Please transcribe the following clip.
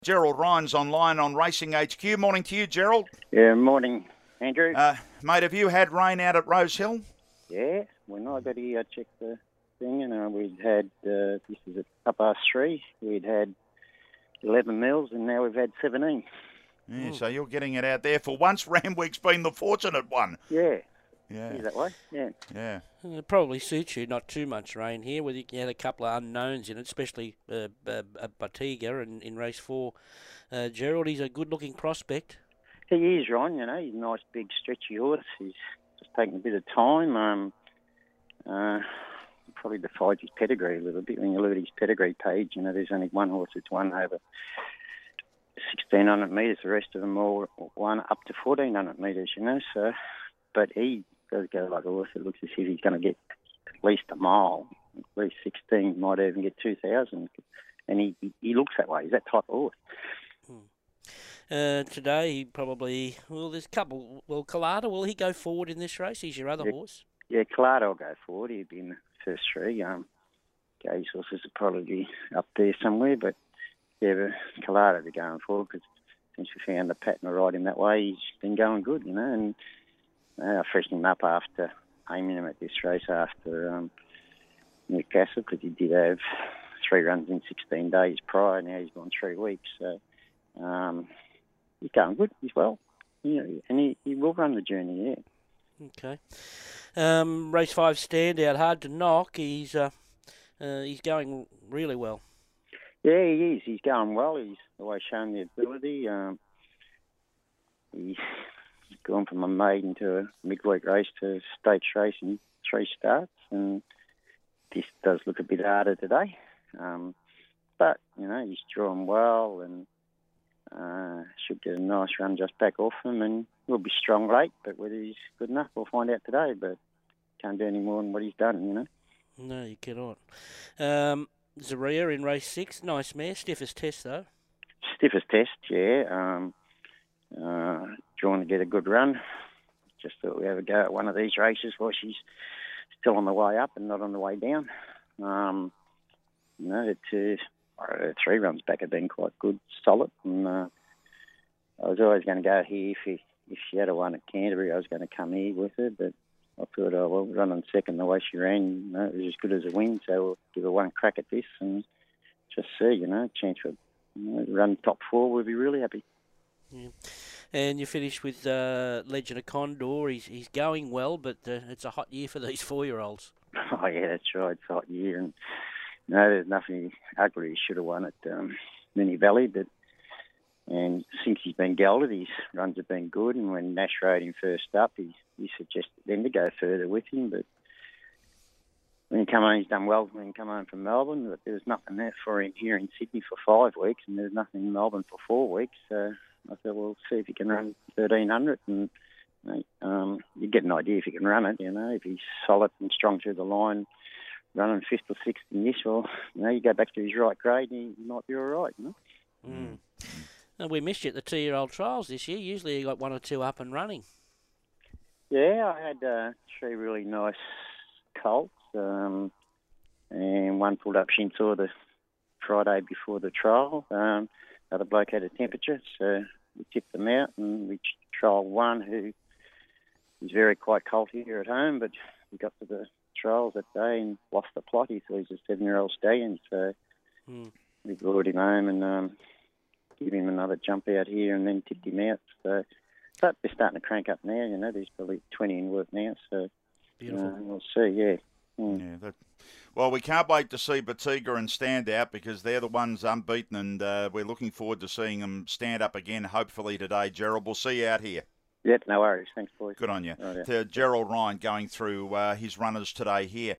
Gerald Ryan's online on Racing HQ. Morning to you, Gerald. Yeah, morning, Andrew. Mate, have you had rain out at Rosehill? Yeah, when I got here, I checked the thing, and we'd had, this is at 3:30, we'd had 11 mils, and now we've had 17. Yeah, so you're getting it out there. For once, Randwick's been the fortunate one. Yeah. Yeah. That way, yeah. Yeah. It probably suits you, not too much rain here, where you had a couple of unknowns in it, especially Batiga in race 4. Gerald, he's a good-looking prospect. He is, Ron, he's a nice, big, stretchy horse. He's just taking a bit of time. Probably defied his pedigree a little bit. When you look at his pedigree page, there's only one horse that's won over 1,600 metres. The rest of them all won up to 1,400 metres, so... But he does go like a horse. It looks as if he's going to get at least a mile, at least 16, might even get 2,000. And he looks that way. He's that type of horse. Today, he probably... Well, there's a couple... Well, Collada, will he go forward in this race? He's your other horse? Yeah, Collada will go forward. He'll be in the first three. Gage horses will probably be up there somewhere. But, yeah, Collada will be going forward because since we found the pattern of riding that way, he's been going good, and... I freshened him up after aiming him at this race after Newcastle because he did have 3 runs in 16 days prior. Now he's gone 3 weeks. So he's going good as well. And he will run the journey, yeah. Okay. Race 5 standout, hard to knock. He's going really well. Yeah, he is. He's going well. He's always shown the ability. He's gone from a maiden to a midweek race to a stakes race in 3 starts, and this does look a bit harder today. But, he's drawn well and should get a nice run just back off him, and will be strong late, but whether he's good enough, we'll find out today, but can't do any more than what he's done, No, you cannot. Zaria in race 6, nice mare, stiffest test though. Stiffest test, yeah. Drawn to get a good run. Just thought we'd have a go at one of these races while she's still on the way up and not on the way down. The 3 runs back have been quite good, solid. And I was always going to go here if she had a one at Canterbury. I was going to come here with her, but I thought, run on second the way she ran. It was as good as a win, so we'll give her one crack at this and just see. Chance for run top 4, we'll be really happy. Yeah. And you finish with Legend of Condor. He's going well, but it's a hot year for these 4-year-olds. Oh, yeah, that's right. It's a hot year. And there's nothing ugly. He should have won at Moonee Valley. And since he's been gelded, his runs have been good. And when Nash rode him first up, he suggested them to go further with him. But when he come home, he's done well when he come home from Melbourne. But there was nothing there for him here in Sydney for 5 weeks, and there's nothing in Melbourne for 4 weeks. So I said, well, see if he can run 1,300, and you get an idea if he can run it, if he's solid and strong through the line, running 5th or 6th in this, well, you go back to his right grade and he might be all right, And we missed you at the 2-year-old trials this year. Usually you got 1 or 2 up and running. Yeah, I had 3 really nice colts, and one pulled up Shinsaw the Friday before the trial. Other bloke had a temperature, so we tipped them out, and we trialled one who was very quite cold here at home, but we got to the trials that day and lost the plot. He thought he's a 7-year-old stallion, so we brought him home and give him another jump out here and then tipped him out. So, but they're starting to crank up now, there's probably 20 in work now, so we'll see, yeah. Yeah, well, we can't wait to see Batiga and Stand Out because they're the ones unbeaten, and we're looking forward to seeing them stand up again, hopefully today. Gerald, we'll see you out here. Yep, no worries. Thanks, boys. Good on you. Right, To Gerald Ryan going through his runners today here.